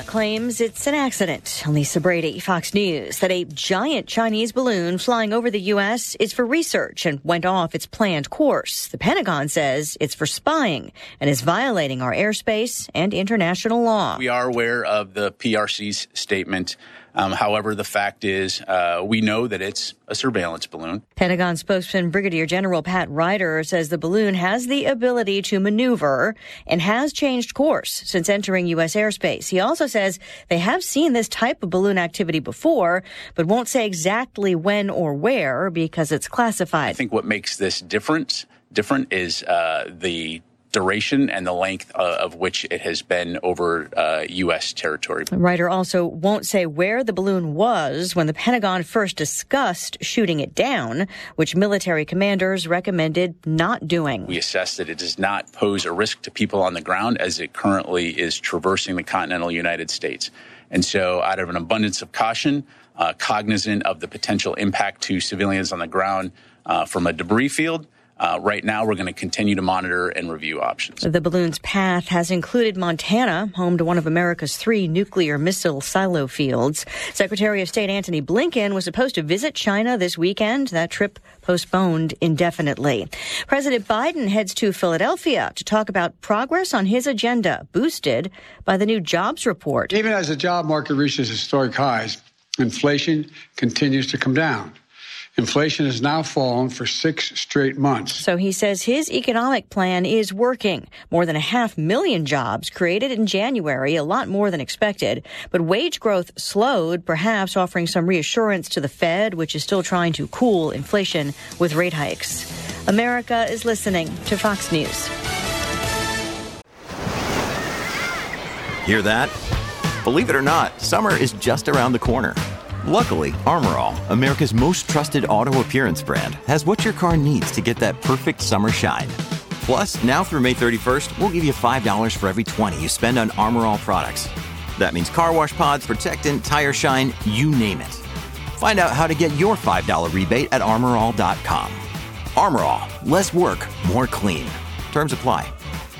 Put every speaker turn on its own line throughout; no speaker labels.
claims it's an accident. Lisa Brady, Fox News. That a giant Chinese balloon flying over the U.S. is for research and went off its planned course. The Pentagon says it's for spying and is violating our airspace and international law.
We are aware of the PRC's statement. However, the fact is we know that it's a surveillance balloon.
Pentagon spokesman Brigadier General Pat Ryder says the balloon has the ability to maneuver and has changed course since entering U.S. airspace. He also says they have seen this type of balloon activity before, but won't say exactly when or where because it's classified.
I think what makes this different is the duration and the length of which it has been over U.S. territory.
Ryder also won't say where the balloon was when the Pentagon first discussed shooting it down, which military commanders recommended not doing.
We assess that it does not pose a risk to people on the ground as it currently is traversing the continental United States. And so out of an abundance of caution, cognizant of the potential impact to civilians on the ground from a debris field, right now, we're going to continue to monitor and review options.
The balloon's path has included Montana, home to one of America's 3 nuclear missile silo fields. Secretary of State Antony Blinken was supposed to visit China this weekend. That trip postponed indefinitely. President Biden heads to Philadelphia to talk about progress on his agenda, boosted by the new jobs report.
Even as the job market reaches historic highs, inflation continues to come down. Inflation has now fallen for 6 straight months.
So he says his economic plan is working. More than 500,000 jobs created in January, a lot more than expected. But wage growth slowed, perhaps offering some reassurance to the Fed, which is still trying to cool inflation with rate hikes. America is listening to Fox News.
Hear that? Believe it or not, summer is just around the corner. Luckily, Armor All, America's most trusted auto appearance brand, has what your car needs to get that perfect summer shine. Plus, now through May 31st, we'll give you $5 for every $20 you spend on Armor All products. That means car wash pods, protectant, tire shine, you name it. Find out how to get your $5 rebate at armorall.com. Armor All, less work, more clean. Terms apply.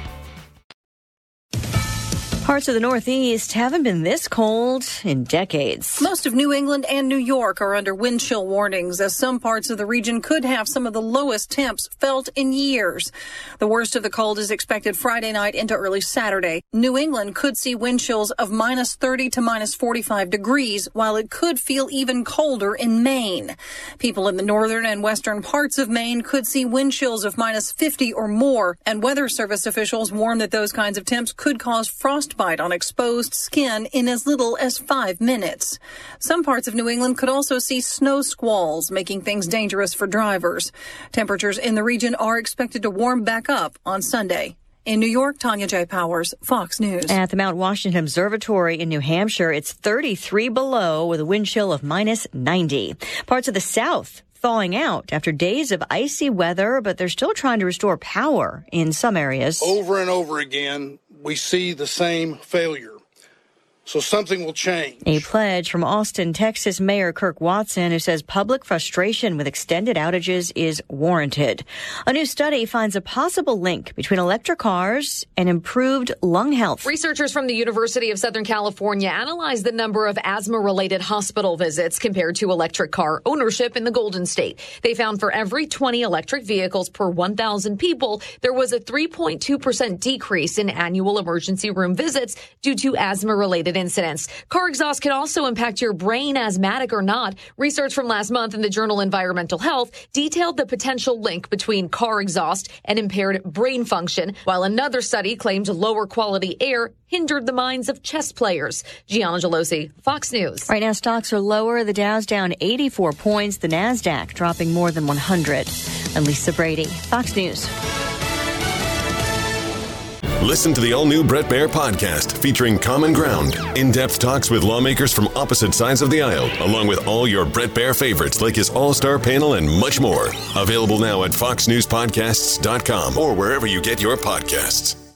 Parts of the Northeast haven't been this cold in decades.
Most of New England and New York are under wind chill warnings, as some parts of the region could have some of the lowest temps felt in years. The worst of the cold is expected Friday night into early Saturday. New England could see wind chills of minus 30 to minus 45 degrees, while it could feel even colder in Maine. People in the northern and western parts of Maine could see wind chills of minus 50 or more, and Weather Service officials warn that those kinds of temps could cause frostbite on exposed skin in as little as 5 minutes. Some parts of New England could also see snow squalls, making things dangerous for drivers. Temperatures in the region are expected to warm back up on Sunday. In New York, Tanya J. Powers, Fox News.
At the Mount Washington Observatory in New Hampshire, it's 33 below with a wind chill of minus 90. Parts of the South thawing out after days of icy weather, but they're still trying to restore power in some areas.
Over and over again, we see the same failure. So something will change.
A pledge from Austin, Texas Mayor Kirk Watson, who says public frustration with extended outages is warranted. A new study finds a possible link between electric cars and improved lung health.
Researchers from the University of Southern California analyzed the number of asthma-related hospital visits compared to electric car ownership in the Golden State. They found for every 20 electric vehicles per 1,000 people, there was a 3.2% decrease in annual emergency room visits due to asthma-related incidents. Car exhaust can also impact your brain, asthmatic or not. Research from last month in the journal Environmental Health detailed the potential link between car exhaust and impaired brain function, while another study claimed lower quality air hindered the minds of chess players. Gianna Gelosi, Fox News.
Right now, stocks are lower. The Dow's down 84 points. The NASDAQ dropping more than 100. And Lisa Brady, Fox News.
Listen to the all-new Bret Baier podcast featuring Common Ground, in-depth talks with lawmakers from opposite sides of the aisle, along with all your Bret Baier favorites like his all-star panel and much more. Available now at foxnewspodcasts.com or wherever you get your podcasts.